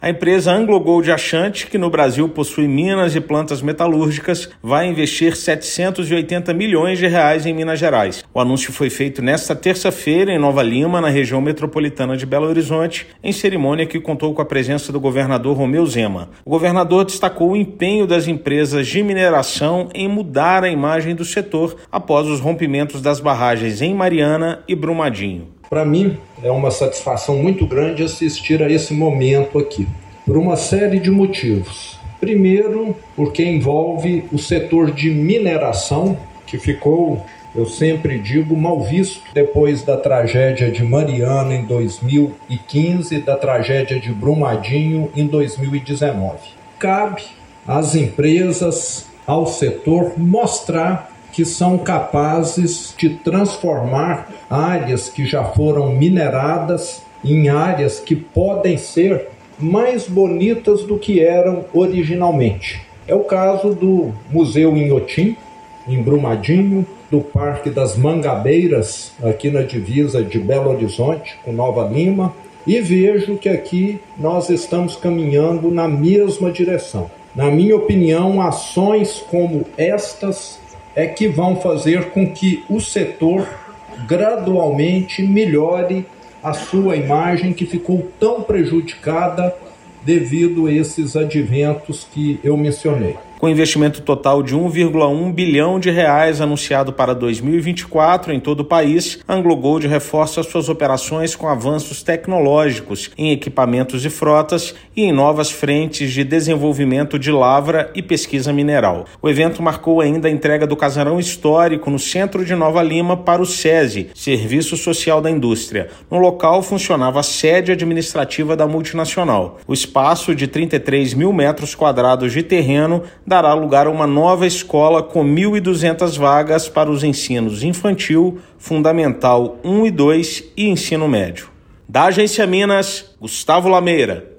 A empresa AngloGold Ashanti, que no Brasil possui minas e plantas metalúrgicas, vai investir 780 milhões de reais em Minas Gerais. O anúncio foi feito nesta terça-feira em Nova Lima, na região metropolitana de Belo Horizonte, em cerimônia que contou com a presença do governador Romeu Zema. O governador destacou o empenho das empresas de mineração em mudar a imagem do setor após os rompimentos das barragens em Mariana e Brumadinho. Para mim, é uma satisfação muito grande assistir a esse momento aqui, por uma série de motivos. Primeiro, porque envolve o setor de mineração, que ficou, eu sempre digo, mal visto depois da tragédia de Mariana em 2015 e da tragédia de Brumadinho em 2019. Cabe às empresas, ao setor, mostrar que são capazes de transformar áreas que já foram mineradas em áreas que podem ser mais bonitas do que eram originalmente. É o caso do Museu Inhotim, em Brumadinho, do Parque das Mangabeiras, aqui na divisa de Belo Horizonte com Nova Lima, e vejo que aqui nós estamos caminhando na mesma direção. Na minha opinião, ações como estas é que vão fazer com que o setor gradualmente melhore a sua imagem, que ficou tão prejudicada devido a esses adventos que eu mencionei. Com investimento total de 1,1 bilhão de reais anunciado para 2024 em todo o país, a AngloGold reforça suas operações com avanços tecnológicos em equipamentos e frotas e em novas frentes de desenvolvimento de lavra e pesquisa mineral. O evento marcou ainda a entrega do casarão histórico no centro de Nova Lima para o SESI, Serviço Social da Indústria. No local funcionava a sede administrativa da multinacional. O espaço de 33 mil metros quadrados de terreno dará lugar a uma nova escola com 1.200 vagas para os ensinos infantil, fundamental 1 e 2 e ensino médio. Da Agência Minas, Gustavo Lameira.